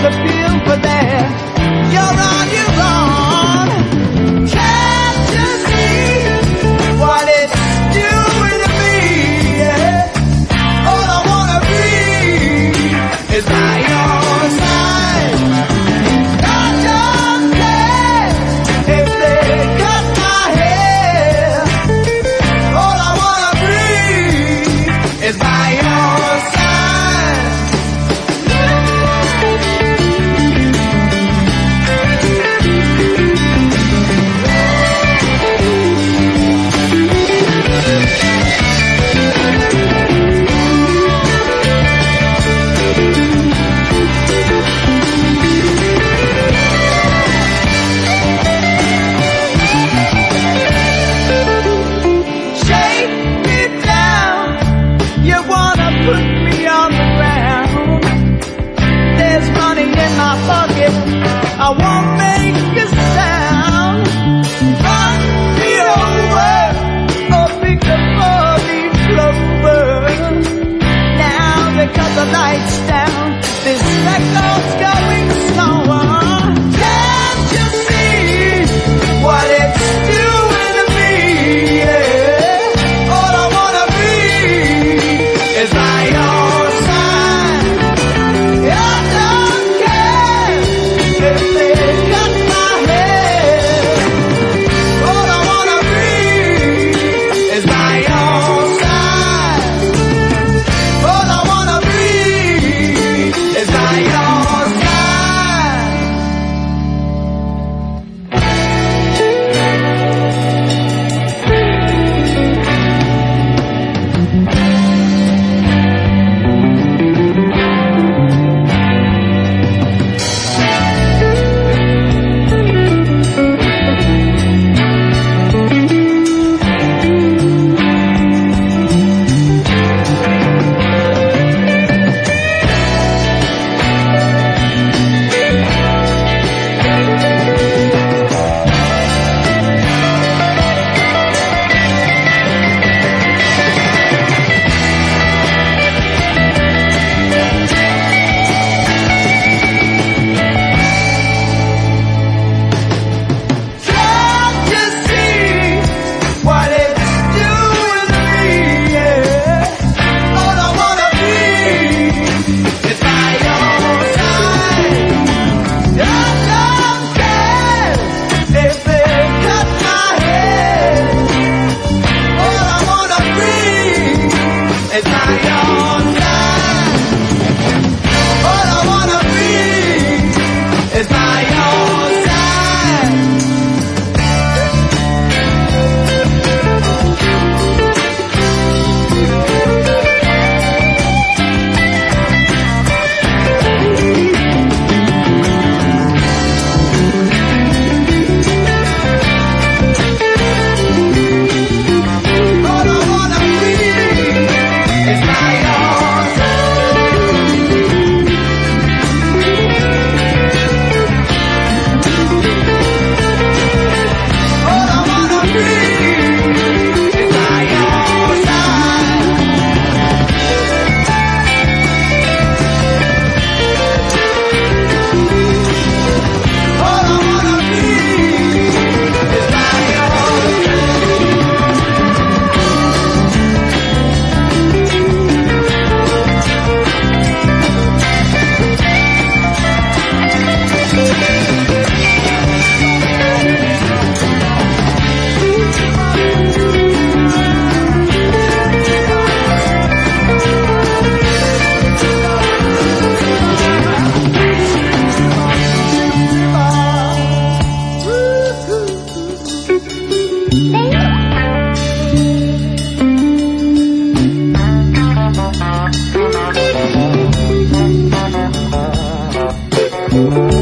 the feel for that. You're on your own. Can't you see what it's doing to me? Yeah. All I wanna be is by your side. I don't care if they cut my hair. All I wanna be is by your side. Shake me down. You wanna put me on the ground. There's money in my pocket. I won't make a sound. Run me over or pick up all these clover. Now they cut the lights down. This record's going slower. Can't you see what it's doing to me? Yeah. All I wanna be is by your side. I don't care if they cut my hair. All I wanna be is by your side. All I wanna be is by your side. Can't you see what it's doing to me? Yeah. All I wanna be is by your side. I don't care if they cut my hair. All I wanna be is by your side. All I wanna be is by your side. All I wanna be is by your side. All I wanna be is by your side. All I wanna be is by your side. Thank you.